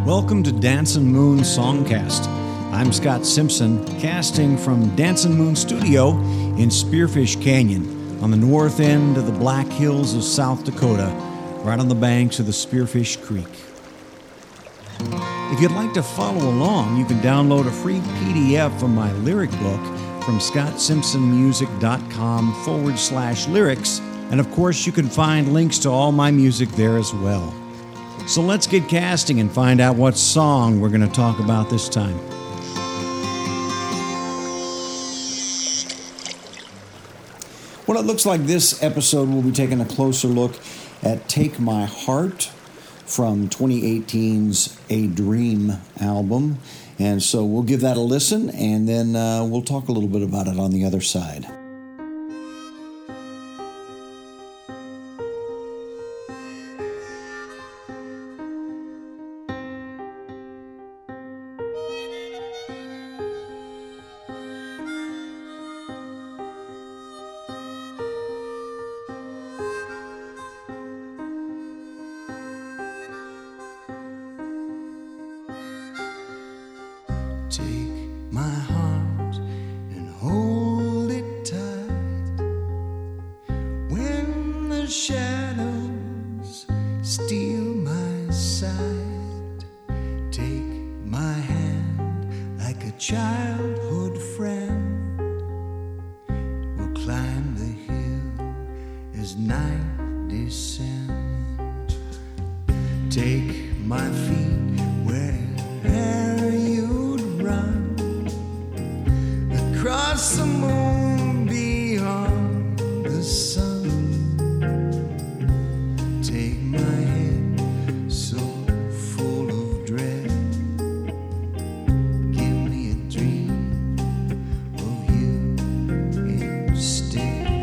Welcome to Dancin' Moon Songcast. I'm Scott Simpson, casting from Dancin' Moon Studio in Spearfish Canyon on the north end of the Black Hills of South Dakota, right on the banks of the Spearfish Creek. If you'd like to follow along, you can download a free PDF of my lyric book from scottsimpsonmusic.com/lyrics, and of course you can find links to all my music there as well. So let's get casting and find out what song we're going to talk about this time. Well, it looks like this episode we'll be taking a closer look at Take My Heart from 2018's A Dream album. And so we'll give that a listen, and then we'll talk a little bit about it on the other side. Take my heart and hold it tight when the shadows steal my sight. Take my hand like a childhood friend. We'll climb the hill as night descends. Take my feet wherever you'd run, across the moon, beyond the sun. Take my head so full of dread. Give me a dream of you instead.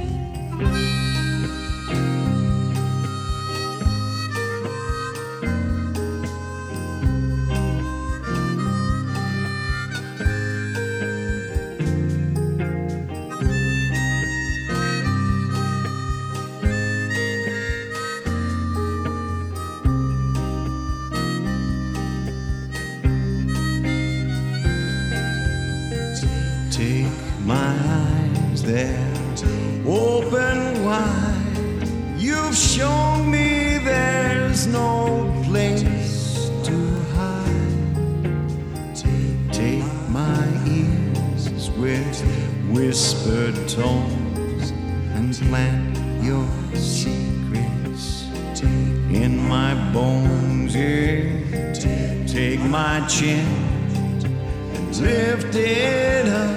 Take my eyes, they're open wide. You've shown me there's no place to hide. Take my ears with whispered tones and plant your secrets in my bones. Yeah. Take my chin and lift it up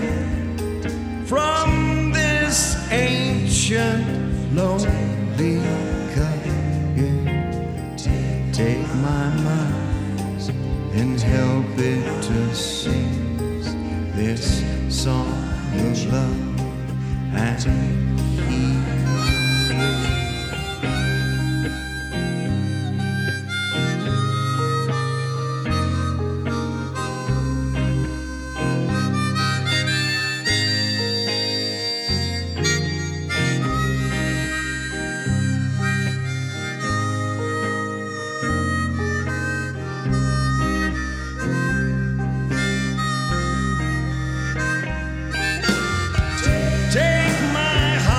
from this ancient lonely cup. Yeah. Take my mind and help it to sing this song of love and healing. Take my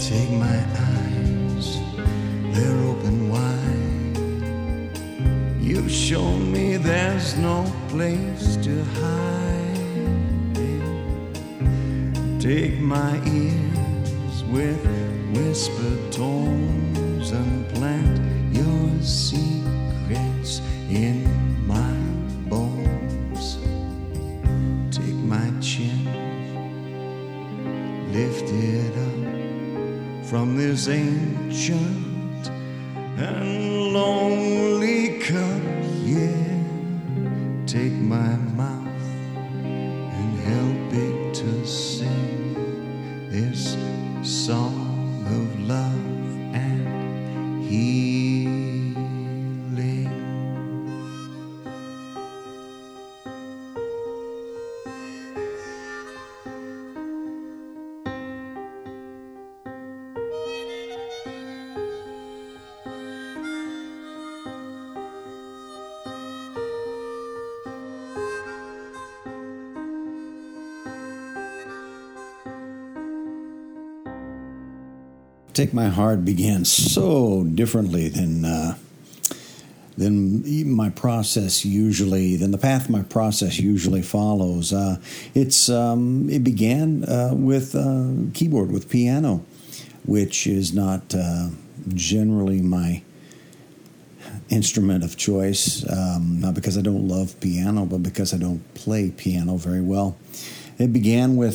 Take my eyes, they're open wide. You've shown me there's no place to hide. Take my ears with whispered tones and plant your secrets in my bones. Take my chin, lift it up from this ancient and lonely cup, yeah. Take my mouth and help it to sing this song of love and healing. Take My Heart began so differently than my process usually, than the path my process usually follows. It began with keyboard, with piano, which is not generally my instrument of choice, not because I don't love piano, but because I don't play piano very well. It began with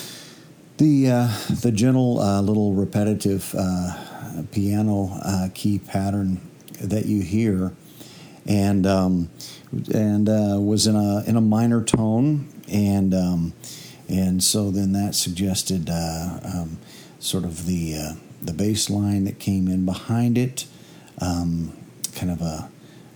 the gentle, little repetitive piano key pattern that you hear, and was in a minor tone, and so then that suggested sort of the bass line that came in behind it, kind of a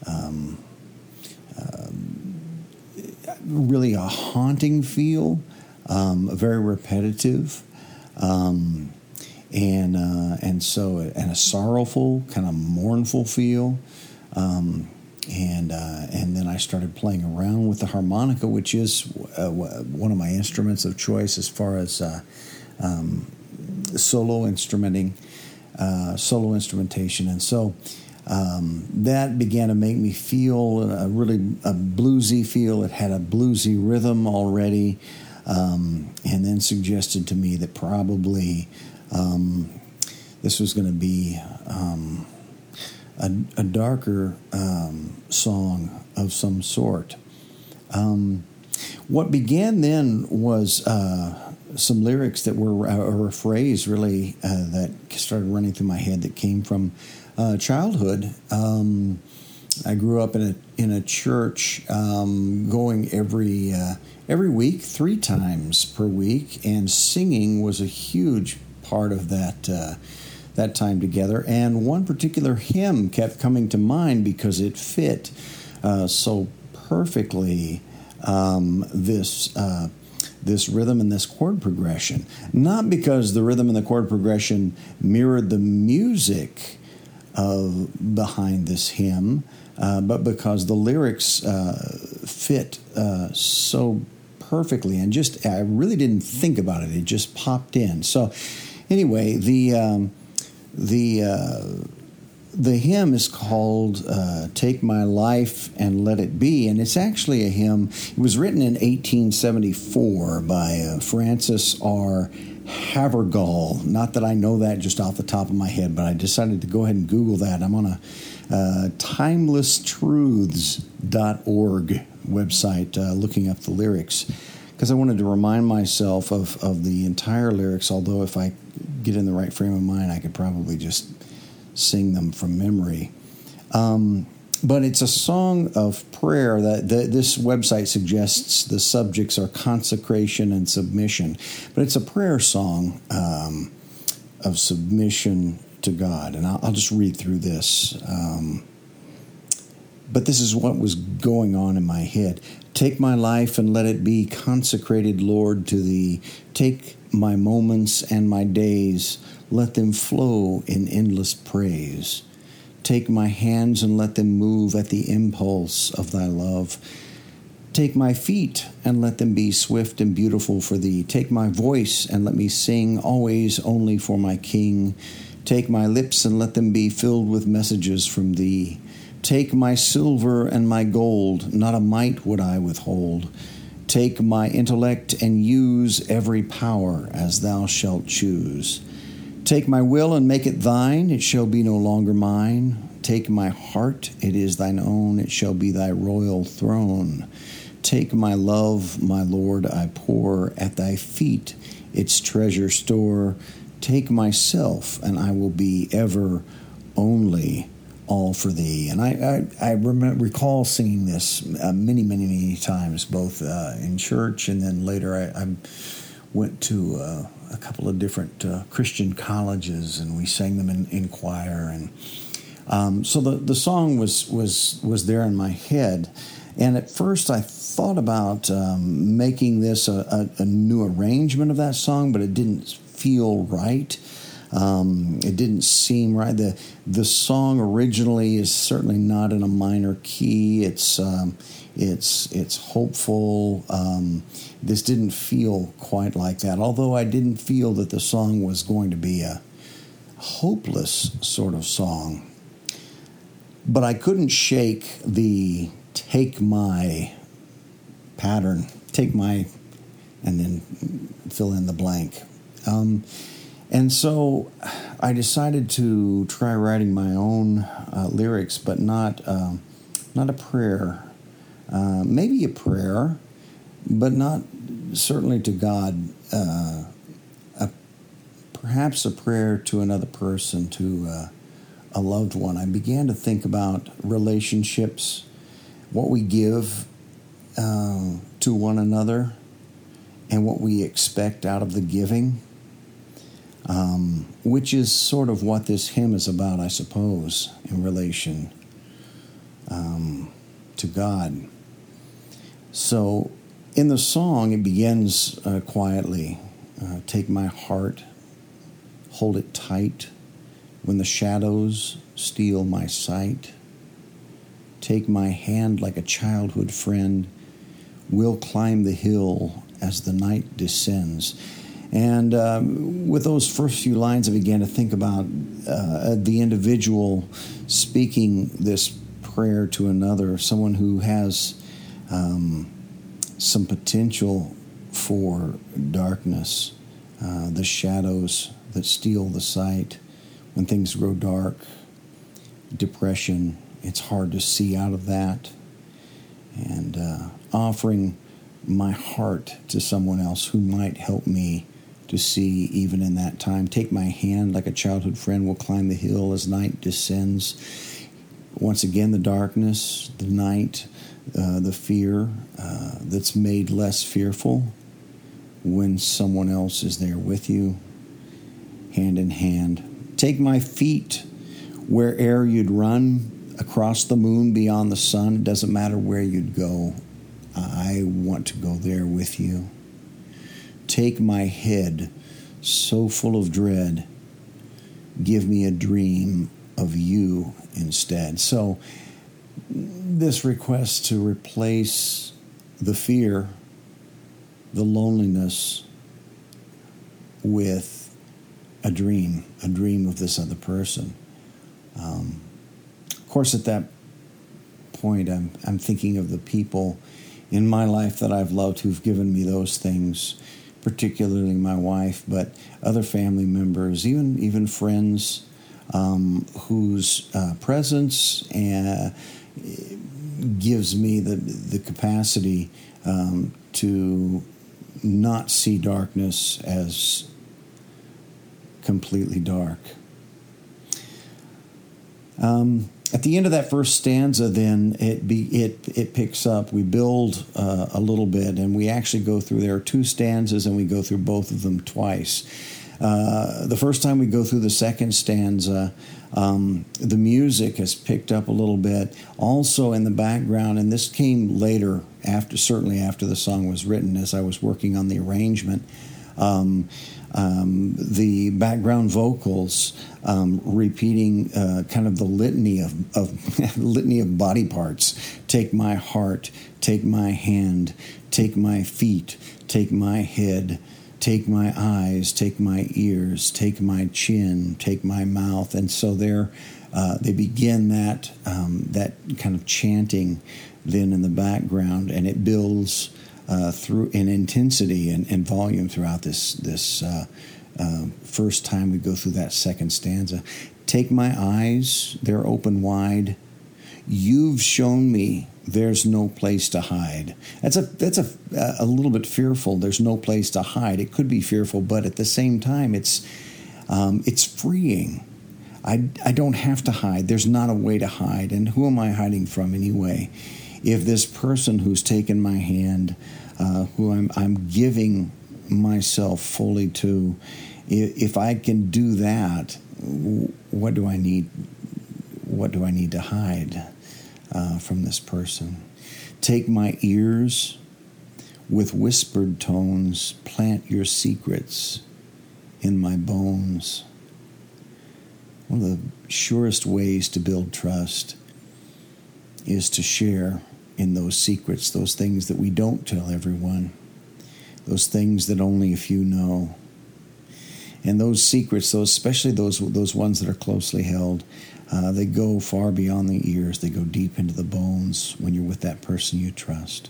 really a haunting feel. Very repetitive, and a sorrowful, kind of mournful feel, and then I started playing around with the harmonica, which is one of my instruments of choice as far as solo instrumentation, and so. That began to make me feel a bluesy feel. It had a bluesy rhythm already, and then suggested to me that probably this was going to be a darker song of some sort. What began then was some lyrics that were, or a phrase really, that started running through my head that came from childhood. I grew up in a church, going every week, 3 times per week, and singing was a huge part of that time together. And one particular hymn kept coming to mind because it fit so perfectly this rhythm and this chord progression. Not because the rhythm and the chord progression mirrored the music behind this hymn, but because the lyrics fit so perfectly, and I really didn't think about it; it just popped in. So, anyway, the hymn is called "Take My Life and Let It Be," and it's actually a hymn. It was written in 1874 by Francis R. Havergal. Not that I know that just off the top of my head, but I decided to go ahead and Google that. I'm on a timelesstruths.org website looking up the lyrics, because I wanted to remind myself of the entire lyrics, although if I get in the right frame of mind, I could probably just sing them from memory. But it's a song of prayer that this website suggests the subjects are consecration and submission. But it's a prayer song of submission to God. And I'll just read through this. But this is what was going on in my head. Take my life and let it be consecrated, Lord, to Thee. Take my moments and my days. Let them flow in endless praise. Take my hands and let them move at the impulse of Thy love. Take my feet and let them be swift and beautiful for thee. Take my voice and let me sing always only for my King. Take my lips and let them be filled with messages from thee. Take my silver and my gold, not a mite would I withhold. Take my intellect and use every power as thou shalt choose. Take my will and make it thine, it shall be no longer mine. Take my heart, it is thine own, it shall be thy royal throne. Take my love, my Lord, I pour at thy feet its treasure store. Take myself, and I will be ever only all for thee. And I recall singing this many times, both in church, and then later I went to a couple of different Christian colleges, and we sang them in choir. And so the song was there in my head. And at first I thought about making this a new arrangement of that song, but it didn't feel right. It didn't seem right. The song originally is certainly not in a minor key. It's hopeful. This didn't feel quite like that, although I didn't feel that the song was going to be a hopeless sort of song. But I couldn't shake the take my pattern, take my, and then fill in the blank. And so I decided to try writing my own lyrics, but not a prayer. Maybe a prayer, but not certainly to God. Perhaps a prayer to another person, to a loved one. I began to think about relationships, what we give to one another, and what we expect out of the giving, which is sort of what this hymn is about, I suppose, in relation to God. So in the song, it begins quietly. Take my heart, hold it tight when the shadows steal my sight. Take my hand like a childhood friend. We'll climb the hill as the night descends. And with those first few lines, I began to think about the individual speaking this prayer to another, someone who has some potential for darkness, the shadows that steal the sight. When things grow dark, depression, it's hard to see out of that. And offering my heart to someone else who might help me to see even in that time. Take my hand like a childhood friend. We'll climb the hill as night descends. Once again, the darkness, the night, the fear that's made less fearful when someone else is there with you, hand in hand. Take my feet where'er you'd run, across the moon, beyond the sun. It doesn't matter where you'd go. I want to go there with you. Take my head, so full of dread. Give me a dream of you instead. So this request to replace the fear, the loneliness, with a dream of this other person. Of course, at that point, I'm thinking of the people in my life that I've loved who've given me those things, particularly my wife, but other family members, even friends whose presence gives me the capacity to not see darkness as completely dark. At the end of that first stanza, then it picks up. We build a little bit, and we actually go through. There are two stanzas, and we go through both of them twice. The first time we go through the second stanza, the music has picked up a little bit. Also in the background, and this came later, certainly after the song was written, as I was working on the arrangement. the background vocals repeating kind of the litany of litany of body parts. Take my heart, take my hand, take my feet, take my head, take my eyes, take my ears, take my chin, take my mouth. And so they begin that kind of chanting then in the background, and it builds through in intensity and volume throughout this first time we go through that second stanza. Take my eyes, they're open wide. You've shown me there's no place to hide. That's a little bit fearful. There's no place to hide. It could be fearful, but at the same time, it's freeing. I don't have to hide. There's not a way to hide. And who am I hiding from anyway? If this person who's taken my hand, who I'm giving myself fully to, if I can do that, what do I need? What do I need to hide from this person? Take my ears, with whispered tones, plant your secrets in my bones. One of the surest ways to build trust is to share in those secrets, those things that we don't tell everyone, those things that only a few know. And those secrets, especially those ones that are closely held, they go far beyond the ears. They go deep into the bones when you're with that person you trust.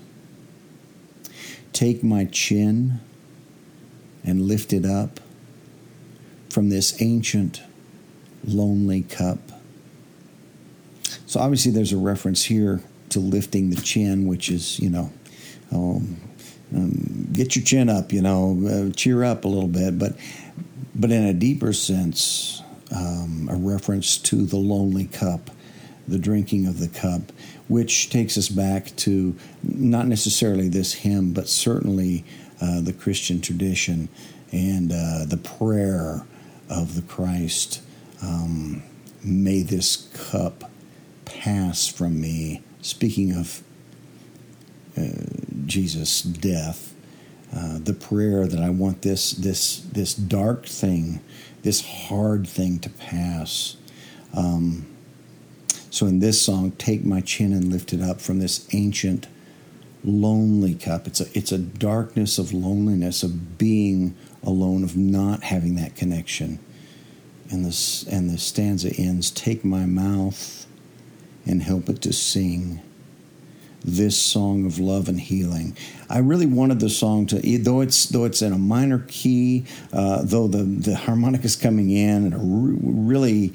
Take my chin and lift it up from this ancient, lonely cup. So obviously there's a reference here to lifting the chin, which is, get your chin up, cheer up a little bit. But in a deeper sense, a reference to the lonely cup, the drinking of the cup, which takes us back to not necessarily this hymn, but certainly the Christian tradition and the prayer of the Christ. May this cup pass from me. Speaking of Jesus' death, the prayer that I want this dark thing, this hard thing to pass. So in this song, take my chin and lift it up from this ancient, lonely cup. It's a darkness of loneliness, of being alone, of not having that connection. And the stanza ends, take my mouth and help it to sing this song of love and healing. I really wanted the song to, though it's in a minor key, though the harmonic is coming in a really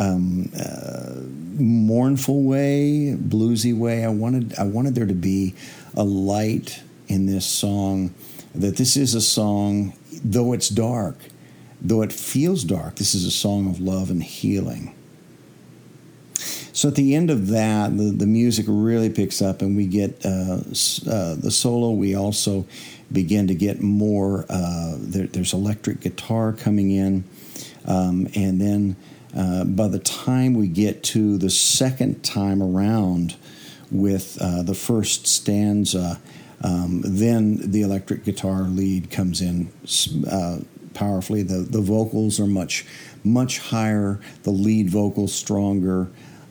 mournful way, bluesy way. I wanted there to be a light in this song, that this is a song, though it's dark, though it feels dark, this is a song of love and healing. So at the end of that, the music really picks up, and we get the solo. We also begin to get more. There's electric guitar coming in, and then by the time we get to the second time around with the first stanza, then the electric guitar lead comes in powerfully. The vocals are much higher. The lead vocals stronger.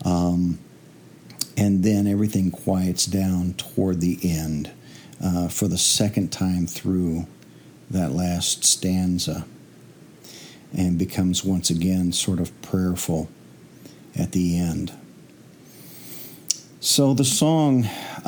And then everything quiets down toward the end for the second time through that last stanza, and becomes once again sort of prayerful at the end. So the song,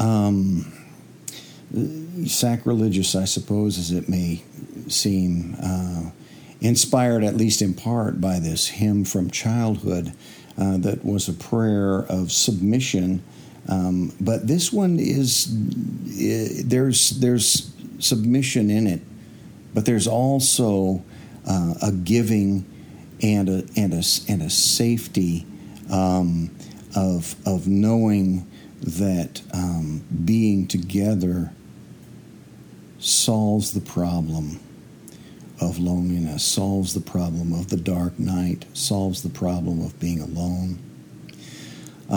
sacrilegious, I suppose, as it may seem, inspired at least in part by this hymn from childhood, that was a prayer of submission, but this one is there's submission in it, but there's also a giving and a safety of knowing that being together solves the problem of loneliness, solves the problem of the dark night, solves the problem of being alone.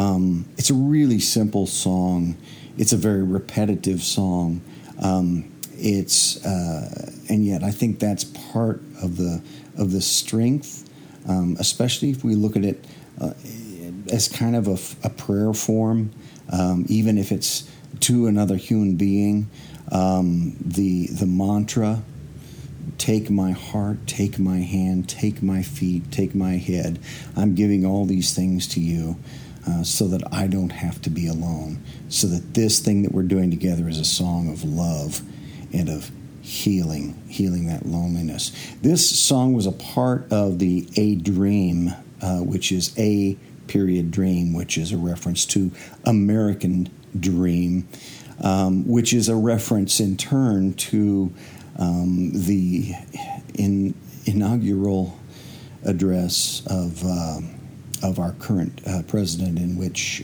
It's a really simple song. It's a very repetitive song. it's and yet I think that's part of the strength, especially if we look at it as kind of a prayer form, even if it's to another human being. The mantra, take my heart, take my hand, take my feet, take my head. I'm giving all these things to you so that I don't have to be alone, so that this thing that we're doing together is a song of love and of healing that loneliness. This song was a part of the A Dream, which is A period dream, which is a reference to American Dream, which is a reference in turn to the inaugural address of our current president, in which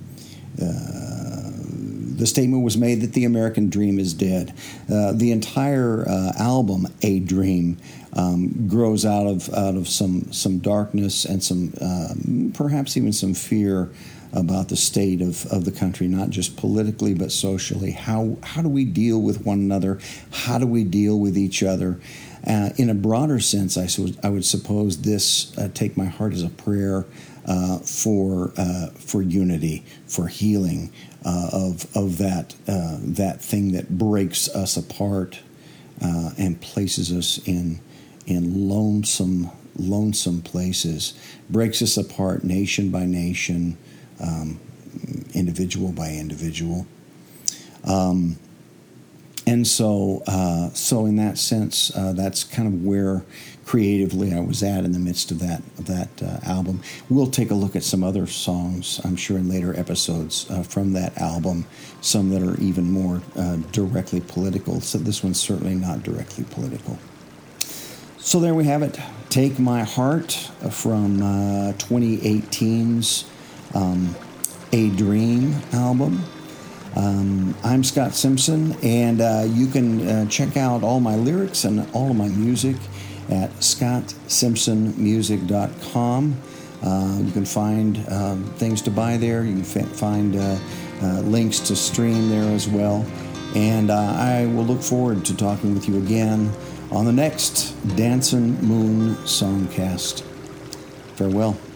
the statement was made that the American dream is dead. The entire album, A Dream, grows out of some darkness and some perhaps even some fear about the state of the country, not just politically but socially. How do we deal with one another? How do we deal with each other? In a broader sense, I would suppose this Take My Heart as a prayer for unity, for healing of that thing that breaks us apart and places us in lonesome places, breaks us apart nation by nation, individual by individual. And so in that sense, that's kind of where creatively I was at in the midst of that album. We'll take a look at some other songs, I'm sure, in later episodes from that album, some that are even more directly political. So this one's certainly not directly political. So there we have it. Take My Heart from 2018's A Dream album. I'm Scott Simpson, and you can check out all my lyrics and all of my music at ScottSimpsonMusic.com. You can find things to buy there. You can find links to stream there as well. And I will look forward to talking with you again on the next Dancin' Moon Songcast. Farewell.